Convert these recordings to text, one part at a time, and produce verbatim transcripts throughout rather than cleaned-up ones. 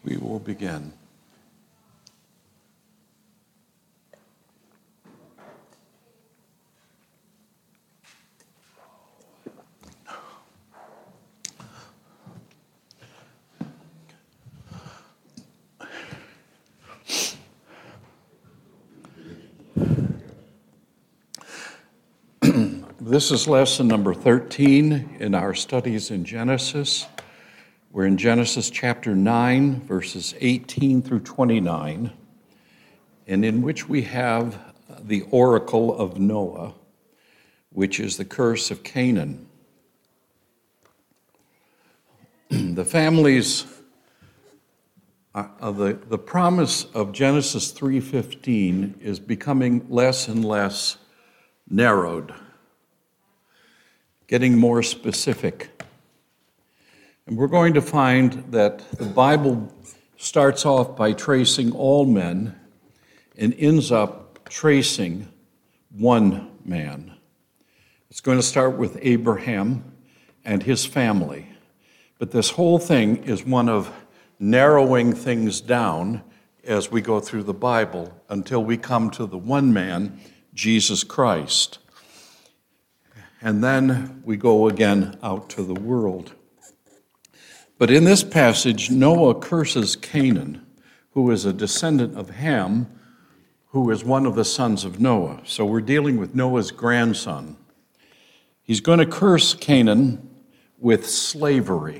We will begin. This is lesson number thirteen in our studies in Genesis. We're in Genesis chapter nine, verses eighteen through twenty-nine, and in which we have the oracle of Noah, which is the curse of Canaan. The families, uh, the, the promise of Genesis three fifteen is becoming less and less narrowed, getting more specific. And we're going to find that the Bible starts off by tracing all men and ends up tracing one man. It's going to start with Abraham and his family. But this whole thing is one of narrowing things down as we go through the Bible until we come to the one man, Jesus Christ. And then we go again out to the world. But in this passage, Noah curses Canaan, who is a descendant of Ham, who is one of the sons of Noah. So we're dealing with Noah's grandson. He's going to curse Canaan with slavery.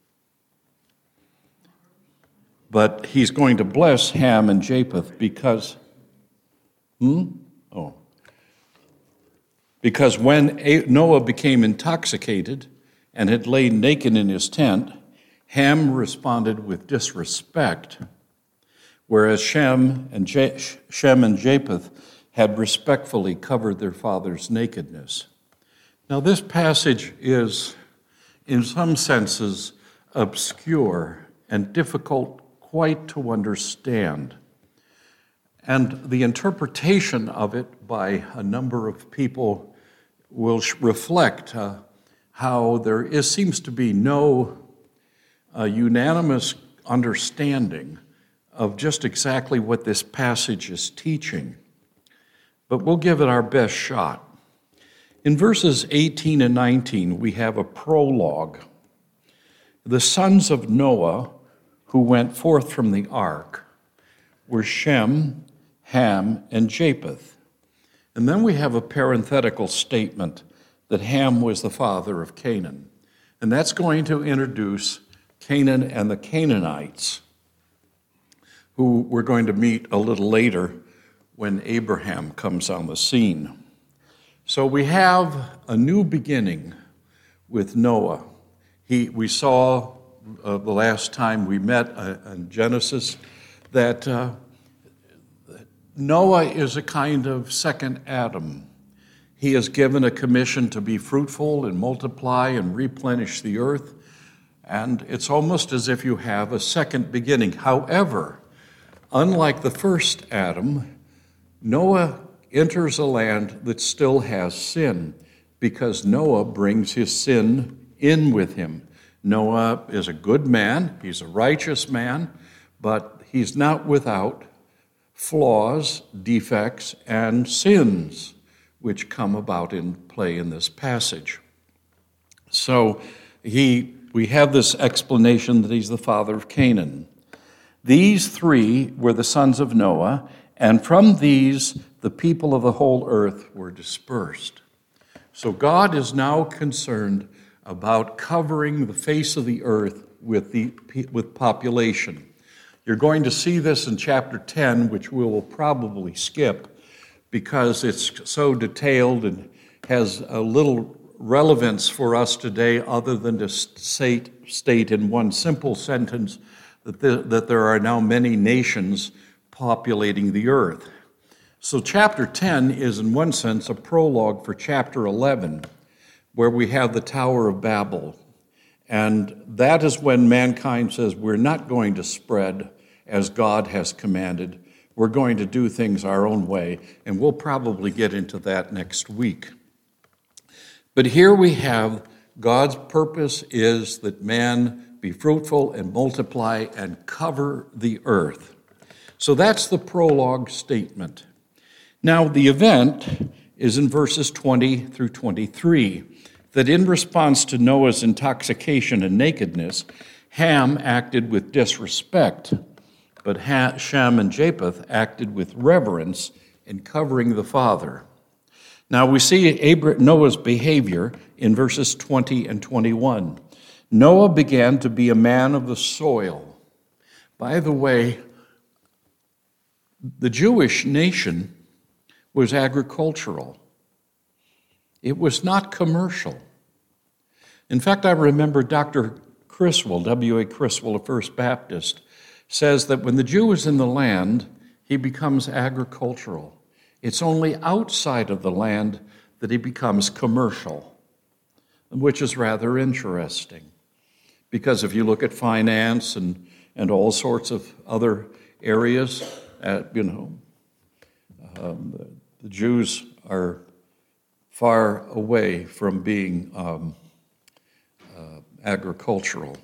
But he's going to bless Ham and Japheth because, hmm? Oh. Because when Noah became intoxicated and had lain naked in his tent, Ham responded with disrespect, whereas Shem and, Je- Shem and Japheth had respectfully covered their father's nakedness. Now, this passage is, in some senses, obscure and difficult quite to understand. And the interpretation of it by a number of people will reflect uh, how there is, seems to be no uh, unanimous understanding of just exactly what this passage is teaching. But we'll give it our best shot. In verses eighteen and nineteen, we have a prologue. The sons of Noah who went forth from the ark were Shem, Ham, and Japheth. And then we have a parenthetical statement that Ham was the father of Canaan. And that's going to introduce Canaan and the Canaanites, who we're going to meet a little later when Abraham comes on the scene. So we have a new beginning with Noah. He, we saw uh, the last time we met uh, in Genesis that uh, Noah is a kind of second Adam. He is given a commission to be fruitful and multiply and replenish the earth, and it's almost as if you have a second beginning. However, unlike the first Adam, Noah enters a land that still has sin because Noah brings his sin in with him. Noah is a good man, he's a righteous man, but he's not without flaws, defects, and sins which come about in play in this passage. So he, we have this explanation that he's the father of Canaan. These three were the sons of Noah, and from these the people of the whole earth were dispersed. So God is now concerned about covering the face of the earth with the with population. You're going to see this in chapter ten, which we will probably skip because it's so detailed and has a little relevance for us today other than to state, state in one simple sentence that, the, that there are now many nations populating the earth. So chapter ten is in one sense a prologue for chapter eleven, where we have the Tower of Babel. And that is when mankind says, we're not going to spread as God has commanded. We're going to do things our own way, and we'll probably get into that next week. But here we have God's purpose is that man be fruitful and multiply and cover the earth. So that's the prologue statement. Now, the event is in verses twenty through twenty-three, that in response to Noah's intoxication and nakedness, Ham acted with disrespect, but Shem and Japheth acted with reverence in covering the father. Now we see Noah's behavior in verses twenty and twenty-one. Noah began to be a man of the soil. By the way, the Jewish nation was agricultural. It was not commercial. In fact, I remember Doctor Criswell, W A Criswell of First Baptist, says that when the Jew is in the land, he becomes agricultural. It's only outside of the land that he becomes commercial, which is rather interesting. Because if you look at finance and, and all sorts of other areas, uh, you know, um, the, the Jews are far away from being um, uh, agricultural.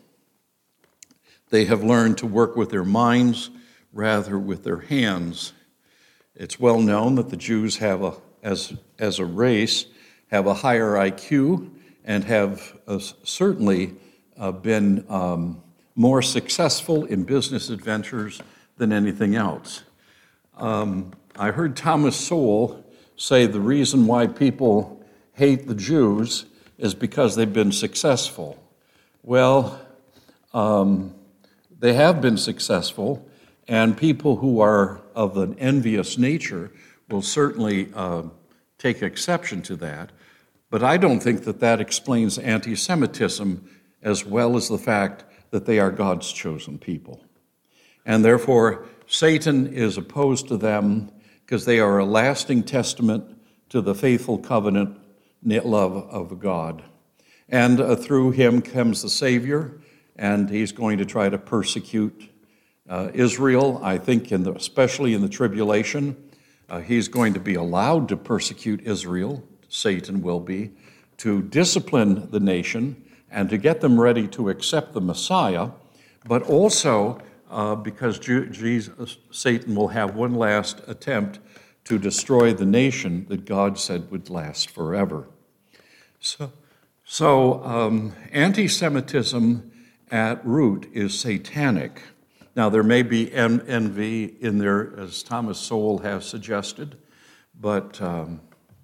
They have learned to work with their minds rather with their hands. It's well known that the Jews have, a, as, as a race, have a higher I Q and have uh, certainly uh, been um, more successful in business adventures than anything else. Um, I heard Thomas Sowell say the reason why people hate the Jews is because they've been successful. Well, um, they have been successful, and people who are of an envious nature will certainly uh, take exception to that. But I don't think that that explains anti-Semitism as well as the fact that they are God's chosen people. And therefore, Satan is opposed to them because they are a lasting testament to the faithful covenant love of God. And uh, through him comes the Savior, and he's going to try to persecute uh, Israel, I think, in the, especially in the tribulation. Uh, he's going to be allowed to persecute Israel, Satan will be, to discipline the nation and to get them ready to accept the Messiah, but also uh, because Ju- Jesus, Satan will have one last attempt to destroy the nation that God said would last forever. So, so um, anti-Semitism at root is satanic. Now, there may be en- envy in there, as Thomas Sowell has suggested, but um,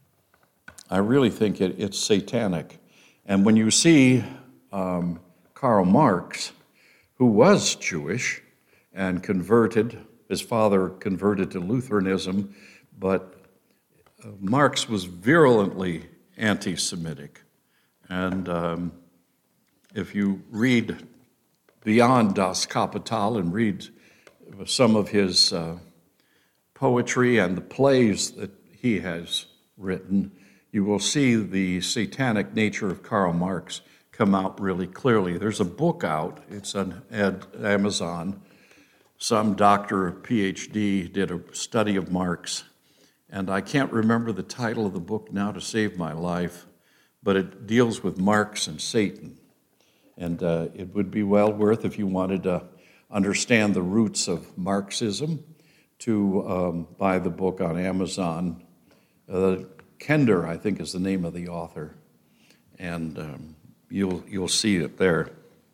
I really think it, it's satanic. And when you see um, Karl Marx, who was Jewish and converted, his father converted to Lutheranism, but uh, Marx was virulently anti-Semitic. And um, if you read beyond Das Kapital and read some of his uh, poetry and the plays that he has written, you will see the satanic nature of Karl Marx come out really clearly. There's a book out, it's on Amazon. Some doctor, P H D, did a study of Marx, and I can't remember the title of the book now to save my life, but it deals with Marx and Satan. And uh, it would be well worth, if you wanted to understand the roots of Marxism, to um, buy the book on Amazon. Uh, Kender, I think, is the name of the author, and um, you'll you'll see it there.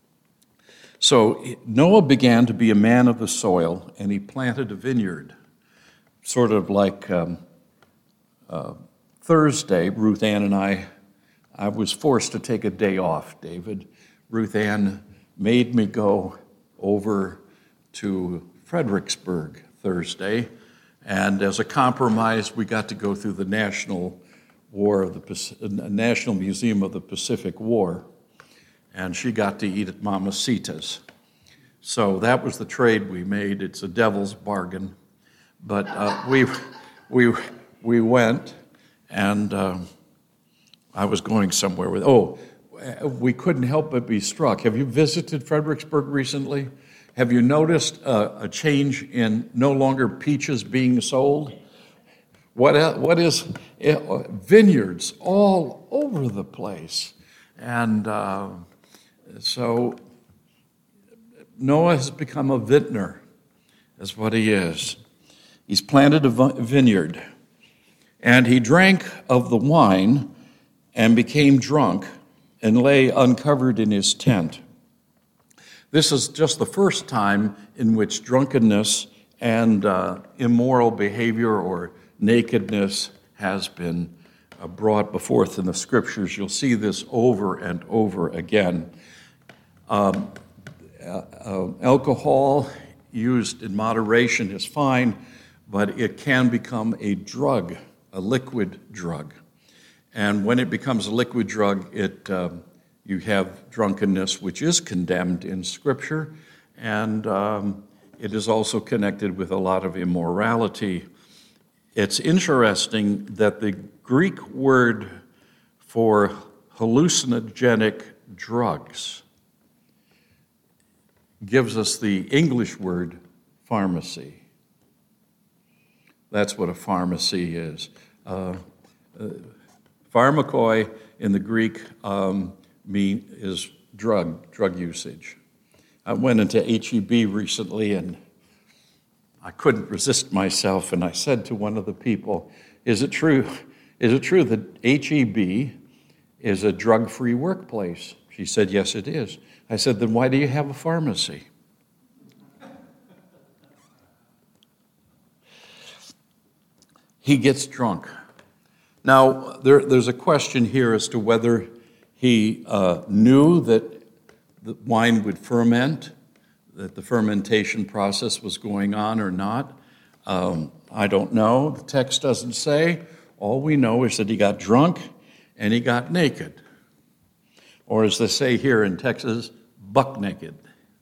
So Noah began to be a man of the soil, and he planted a vineyard, sort of like um, uh, Thursday. Ruth Ann and I, I was forced to take a day off, David. Ruth Ann made me go over to Fredericksburg Thursday, and as a compromise, we got to go through the National War of the National Museum of the Pacific War, and she got to eat at Mamacita's. So that was the trade we made. It's a devil's bargain, but uh, we we we went, and uh, I was going somewhere with. Oh, we couldn't help but be struck. Have you visited Fredericksburg recently? Have you noticed a, a change in no longer peaches being sold? What, what is it, vineyards all over the place. And uh, so Noah has become a vintner, is what he is. He's planted a vineyard, and he drank of the wine and became drunk and lay uncovered in his tent. This is just the first time in which drunkenness and uh, immoral behavior or nakedness has been uh, brought before in the Scriptures. You'll see this over and over again. Um, uh, uh, alcohol used in moderation is fine, but it can become a drug, a liquid drug. And when it becomes a liquid drug, it uh, you have drunkenness, which is condemned in Scripture, and um, it is also connected with a lot of immorality. It's interesting that the Greek word for hallucinogenic drugs gives us the English word pharmacy. That's what a pharmacy is. Uh, uh, pharmakoi in the Greek um, mean is drug, drug usage. I went into H E B recently and I couldn't resist myself, and I said to one of the people, is it true, is it true that H E B is a drug-free workplace? She said, yes, it is. I said, then why do you have a pharmacy? He gets drunk. Now, there, there's a question here as to whether he uh, knew that the wine would ferment, that the fermentation process was going on or not. Um, I don't know. The text doesn't say. All we know is that he got drunk and he got naked. Or as they say here in Texas, buck naked.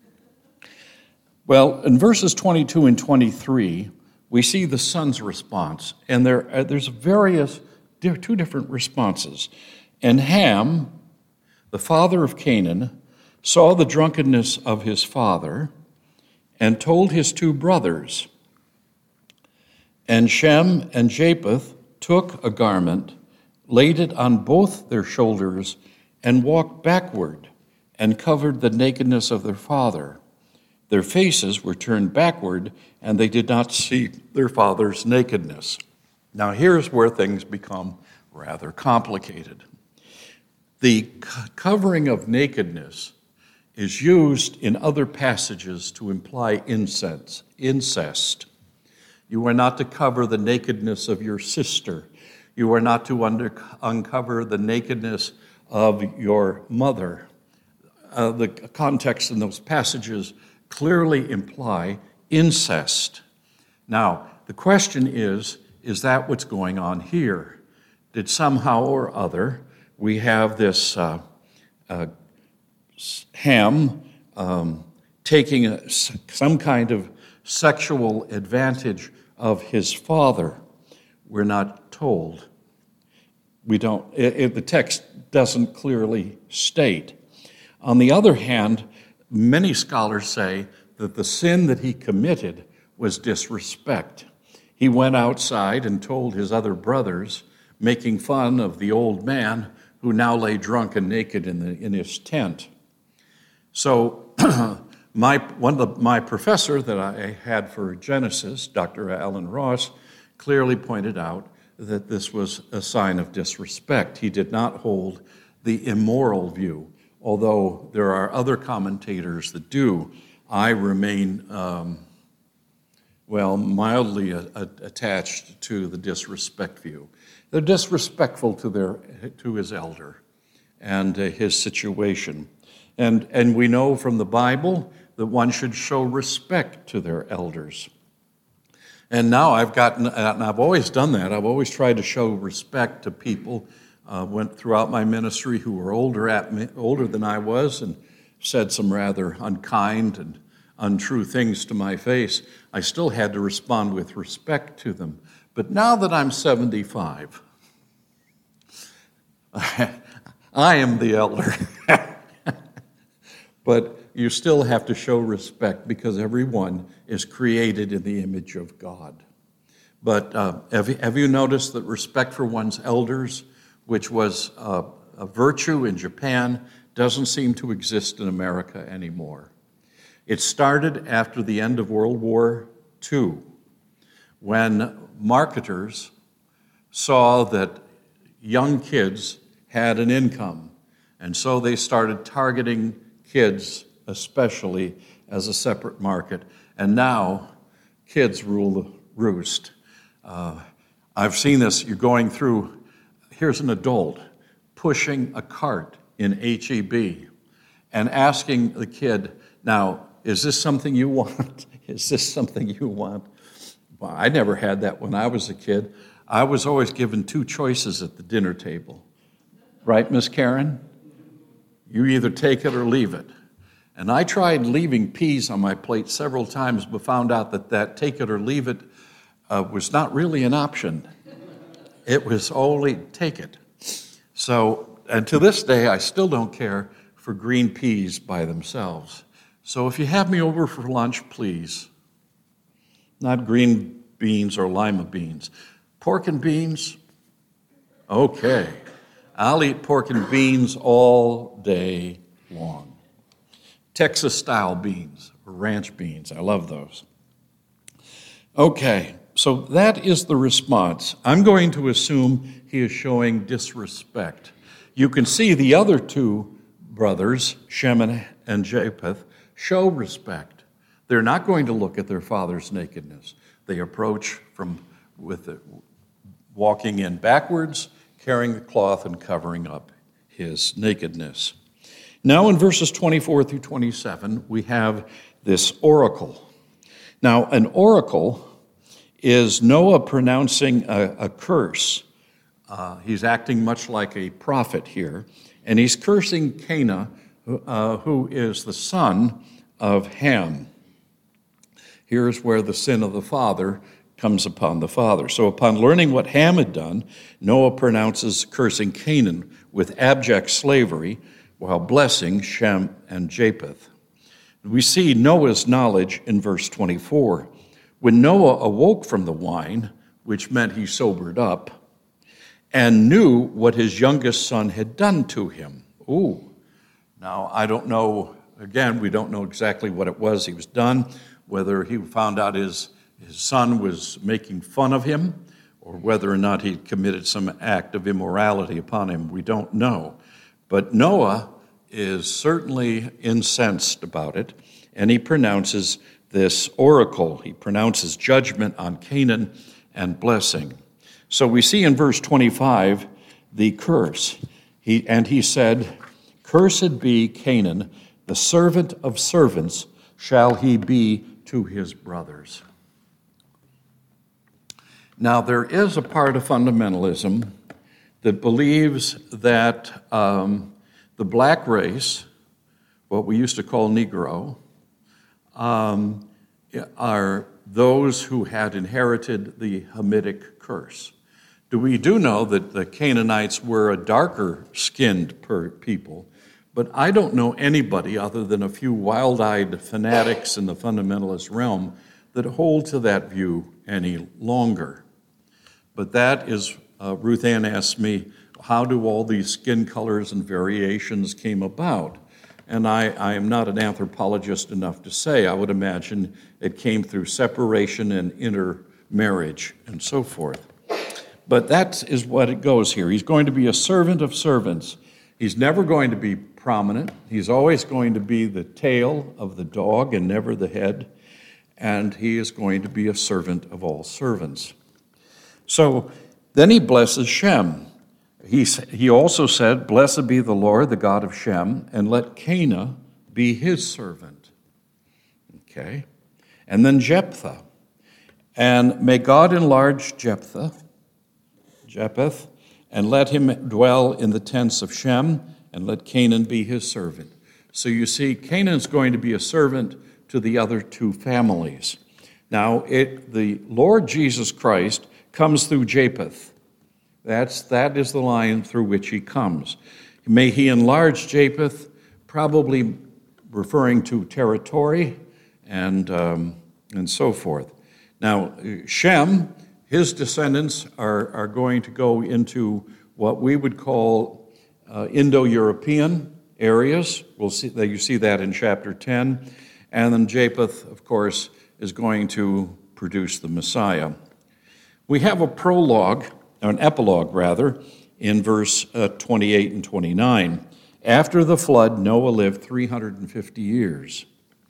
Well, in verses twenty-two and twenty-three, we see the son's response. And there, uh, there's various, there are two different responses. And Ham, the father of Canaan, saw the drunkenness of his father and told his two brothers. And Shem and Japheth took a garment, laid it on both their shoulders, and walked backward and covered the nakedness of their father. Their faces were turned backward, and they did not see their father's nakedness. Now here's where things become rather complicated. The covering of nakedness is used in other passages to imply incest. incest. You are not to cover the nakedness of your sister. You are not to under, uncover the nakedness of your mother. Uh, the context in those passages clearly imply incest. Now, the question is, is that what's going on here? Did somehow or other we have this uh, uh, Ham um, taking a, some kind of sexual advantage of his father? We're not told. We don't. It, it, the text doesn't clearly state. On the other hand, many scholars say that the sin that he committed was disrespect. He went outside and told his other brothers, making fun of the old man who now lay drunk and naked in, the, in his tent. So my one of the, my professor that I had for Genesis, Doctor Alan Ross, clearly pointed out that this was a sign of disrespect. He did not hold the immoral view, although there are other commentators that do. I remain, um, well, mildly a, a, attached to the disrespect view. They're disrespectful to their to his elder and uh, his situation. And, and we know from the Bible that one should show respect to their elders. And now I've gotten, and I've always done that, I've always tried to show respect to people uh, went throughout my ministry who were older, at me, older than I was and said some rather unkind and untrue things to my face. I still had to respond with respect to them. But now that I'm seventy-five, I am the elder. But you still have to show respect because everyone is created in the image of God. But uh, have, you, have you noticed that respect for one's elders, which was uh, a virtue in Japan doesn't seem to exist in America anymore. It started after the end of World War Two, when marketers saw that young kids had an income, and so they started targeting kids especially as a separate market, and now kids rule the roost. Uh, I've seen this. You're going through, here's an adult pushing a cart in H E B and asking the kid, now, is this something you want? Is this something you want? Well, I never had that when I was a kid. I was always given two choices at the dinner table. Right, Miss Karen? You either take it or leave it. And I tried leaving peas on my plate several times, but found out that that take it or leave it uh, was not really an option. It was only take it. So, and to this day, I still don't care for green peas by themselves. So if you have me over for lunch, please. Not green beans or lima beans. Pork and beans? Okay. I'll eat pork and beans all day long. Texas-style beans, or ranch beans. I love those. Okay, so that is the response. I'm going to assume he is showing disrespect. You can see the other two brothers, Shem and Japheth, show respect. They're not going to look at their father's nakedness. They approach from with it, walking in backwards, carrying the cloth and covering up his nakedness. Now in verses twenty-four through twenty-seven, we have this oracle. Now, an oracle is Noah pronouncing a, a curse. Uh, he's acting much like a prophet here, and he's cursing Canaan, uh, who is the son of Ham. Here's where the sin of the father comes upon the father. So upon learning what Ham had done, Noah pronounces cursing Canaan with abject slavery, while blessing Shem and Japheth. We see Noah's knowledge in verse twenty-four. When Noah awoke from the wine, which meant he sobered up, and knew what his youngest son had done to him. Ooh, now I don't know, again, we don't know exactly what it was he was done, whether he found out his, his son was making fun of him, or whether or not he committed some act of immorality upon him. We don't know. But Noah is certainly incensed about it, and he pronounces this oracle. He pronounces judgment on Canaan and blessing. So we see in verse twenty-five the curse. He, and he said, "Cursed be Canaan, the servant of servants shall he be to his brothers." Now there is a part of fundamentalism that believes that um, the black race, what we used to call Negro, um, are those who had inherited the Hamitic curse. Do we do know that the Canaanites were a darker-skinned people, but I don't know anybody other than a few wild-eyed fanatics in the fundamentalist realm that hold to that view any longer. But that is, uh, Ruth Ann asked me, how do all these skin colors and variations came about? And I, I am not an anthropologist enough to say. I would imagine it came through separation and intermarriage and so forth. But that is what it goes here. He's going to be a servant of servants. He's never going to be prominent. He's always going to be the tail of the dog and never the head. And he is going to be a servant of all servants. So then he blesses Shem. He, he also said, "Blessed be the Lord, the God of Shem, and let Canaan be his servant." Okay. And then Jephthah. "And may God enlarge Jephthah, Japheth, and let him dwell in the tents of Shem, and let Canaan be his servant." So you see, Canaan's going to be a servant to the other two families. Now, it, the Lord Jesus Christ comes through Japheth. That's, that is the line through which he comes. May he enlarge Japheth, probably referring to territory and, um, and so forth. Now, Shem, his descendants are, are going to go into what we would call uh, Indo-European areas. We'll see that you see that in chapter ten. And then Japheth, of course, is going to produce the Messiah. We have a prologue, or an epilogue rather, in verse uh, twenty-eight and twenty-nine. After the flood, Noah lived three hundred fifty years.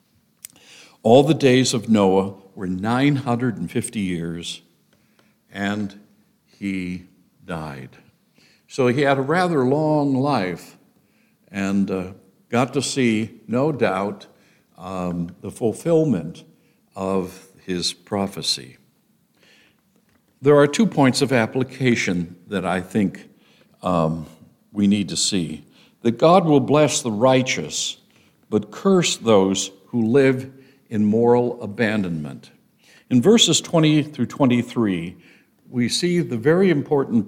All the days of Noah were nine hundred fifty years, and he died. So he had a rather long life and uh, got to see, no doubt, um, the fulfillment of his prophecy. There are two points of application that I think um, we need to see. That God will bless the righteous, but curse those who live in moral abandonment. In verses twenty through twenty-three, we see the very important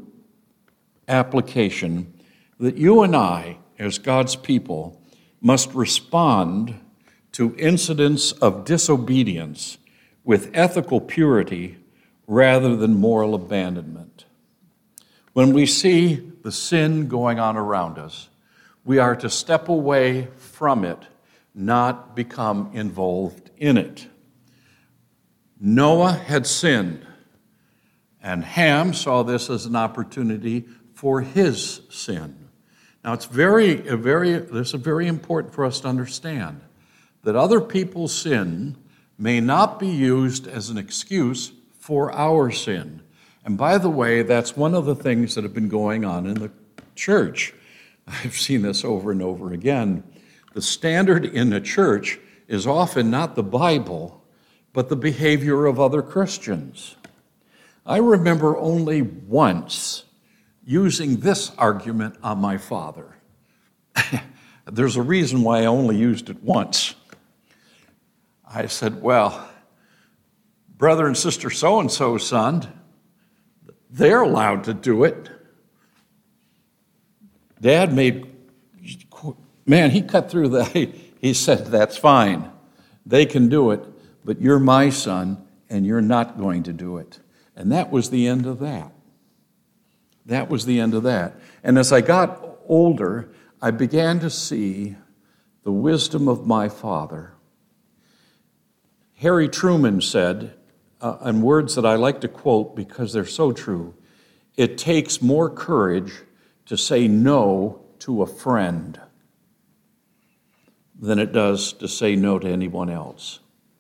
application that you and I, as God's people, must respond to incidents of disobedience with ethical purity rather than moral abandonment. When we see the sin going on around us, we are to step away from it, not become involved in it. Noah had sinned, and Ham saw this as an opportunity for his sin. Now, it's very, very, this is very important for us to understand that other people's sin may not be used as an excuse for our sin. And by the way, that's one of the things that have been going on in the church. I've seen this over and over again. The standard in the church is often not the Bible, but the behavior of other Christians. I remember only once using this argument on my father. There's a reason why I only used it once. I said, well, brother and sister so-and-so, son, they're allowed to do it. Dad made, man, he cut through that. He said, that's fine. They can do it, but you're my son, and you're not going to do it. And that was the end of that. That was the end of that. And as I got older, I began to see the wisdom of my father. Harry Truman said, uh, in words that I like to quote because they're so true, it takes more courage to say no to a friend than it does to say no to anyone else.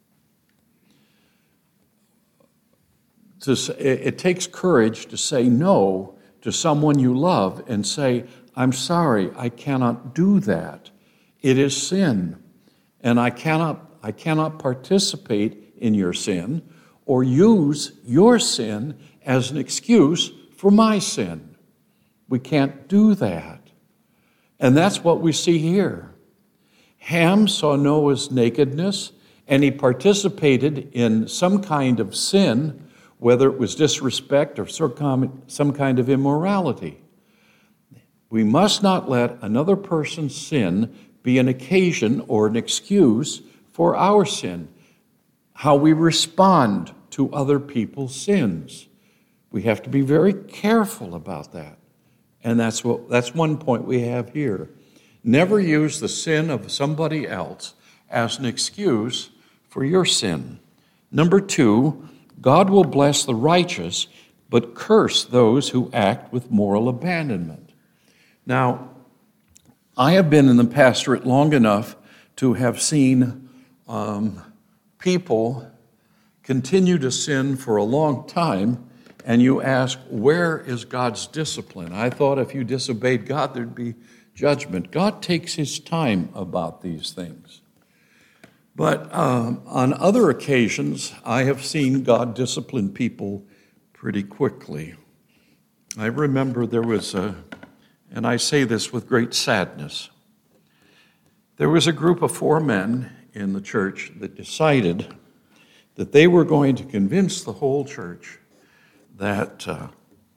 To say, it takes courage to say no to someone you love and say, I'm sorry, I cannot do that. It is sin, and I cannot, I cannot participate in your sin or use your sin as an excuse for my sin. We can't do that. And that's what we see here. Ham saw Noah's nakedness, and he participated in some kind of sin, whether it was disrespect or some kind of immorality. We must not let another person's sin be an occasion or an excuse for our sin. How we respond to other people's sins. We have to be very careful about that. And that's what that's one point we have here. Never use the sin of somebody else as an excuse for your sin. Number two, God will bless the righteous, but curse those who act with moral abandonment. Now, I have been in the pastorate long enough to have seen um, people continue to sin for a long time, and you ask, where is God's discipline? I thought if you disobeyed God, there'd be judgment. God takes his time about these things. But um, on other occasions, I have seen God discipline people pretty quickly. I remember there was a, and I say this with great sadness, there was a group of four men in the church that decided that they were going to convince the whole church that uh,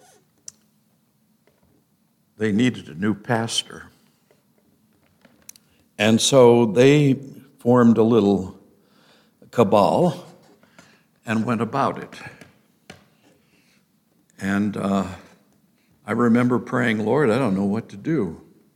they needed a new pastor. And so they formed a little cabal and went about it. And uh, I remember praying, Lord, I don't know what to do.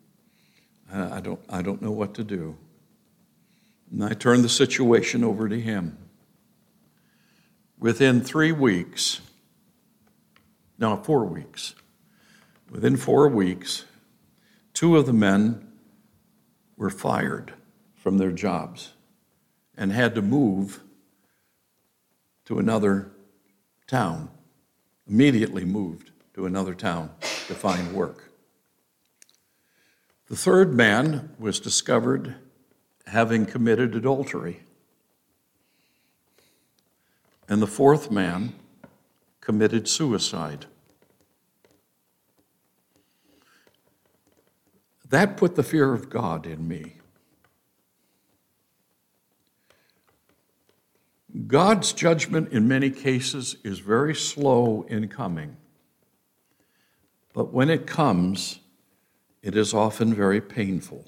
I don't, I don't know what to do. And I turned the situation over to him. Within three weeks, no, four weeks, within four weeks, two of the men were fired from their jobs and had to move to another town, immediately moved to another town to find work. The third man was discovered having committed adultery. And the fourth man committed suicide. That put the fear of God in me. God's judgment in many cases is very slow in coming. But when it comes, it is often very painful.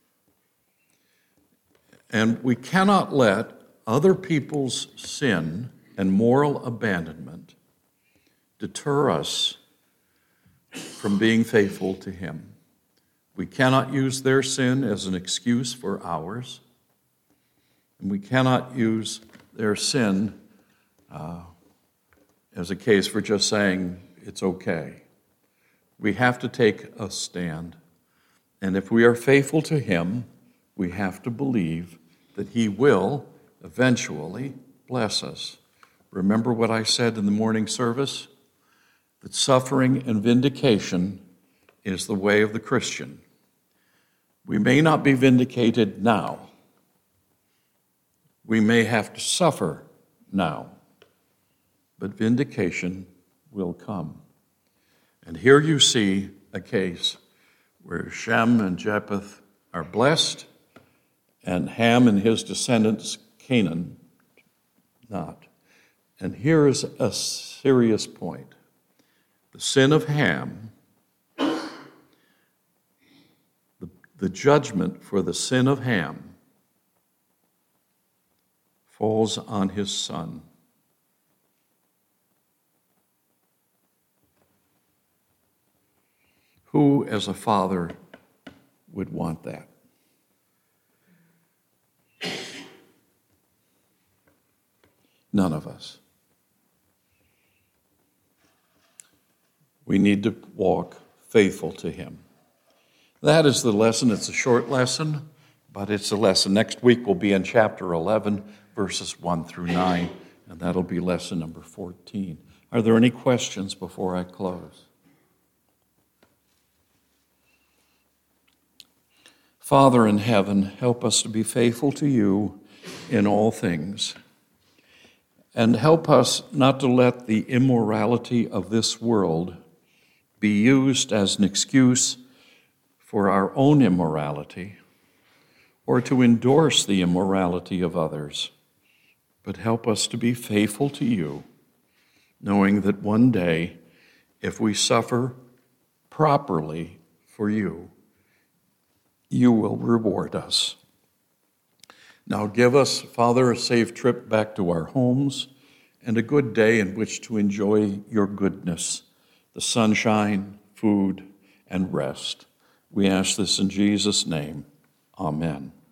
And we cannot let other people's sin and moral abandonment deter us from being faithful to Him. We cannot use their sin as an excuse for ours, and we cannot use their sin uh, as a case for just saying it's okay. We have to take a stand, and if we are faithful to Him, we have to believe that He will eventually bless us. Remember what I said in the morning service? That suffering and vindication is the way of the Christian. We may not be vindicated now. We may have to suffer now, but vindication will come. And here you see a case where Shem and Japheth are blessed, and Ham and his descendants, Canaan, not. And here is a serious point. The sin of Ham, the, the judgment for the sin of Ham falls on his son. Who, as a father, would want that? None of us. We need to walk faithful to Him. That is the lesson. It's a short lesson, but it's a lesson. Next week we'll be in chapter eleven, verses one through nine, and that'll be lesson number fourteen. Are there any questions before I close? Father in heaven, help us to be faithful to You in all things. And help us not to let the immorality of this world be used as an excuse for our own immorality or to endorse the immorality of others. But help us to be faithful to You, knowing that one day, if we suffer properly for You, You will reward us. Now give us, Father, a safe trip back to our homes and a good day in which to enjoy Your goodness, the sunshine, food, and rest. We ask this in Jesus' name. Amen.